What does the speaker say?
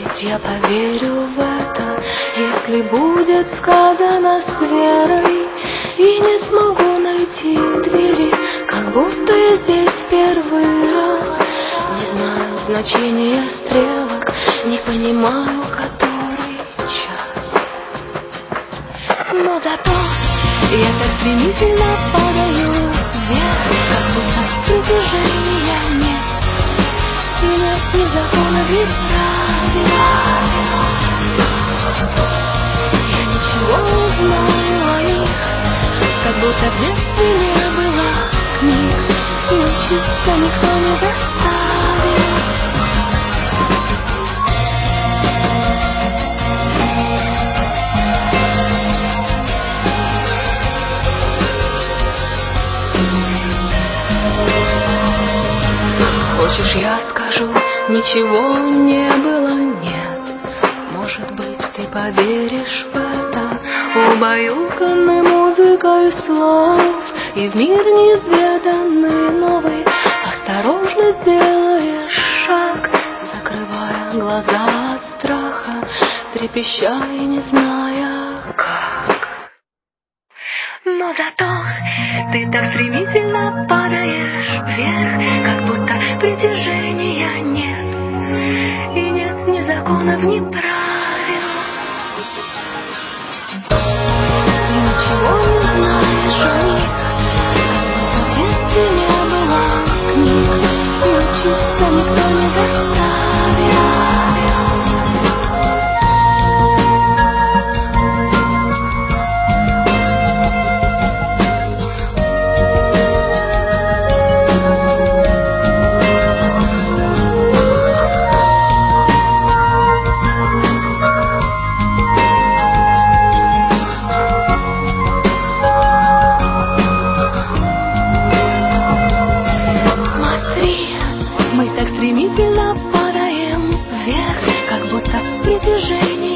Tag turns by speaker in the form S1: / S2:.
S1: Ведь я поверю в это, если будет сказано с верой. И не смогу найти двери, как будто я здесь первый раз. Не знаю значения стрелок, не понимаю, который час. Но зато я так стремительно падаю вверх, как будто притяжения нет. И нет ни законов, ни правил. Я ничего не знаю о них, как будто в детстве не было книг, и учиться никто не заставил. Хочешь, я скажу, ничего не было, нет. Может быть, ты поверишь в это, убаюканной музыкой слов. И в мир неизведанный новый осторожно сделаешь шаг, закрывая глаза от страха, трепеща и не зная как. Но зато ты так стремительно падаешь вверх, как будто притяжения нет. И нет ни законов, ни правил. И ничего не знаешь о них, как будто в детстве не было книг, и учиться никто не заставил. Мы так стремительно падаем вверх, как будто притяжение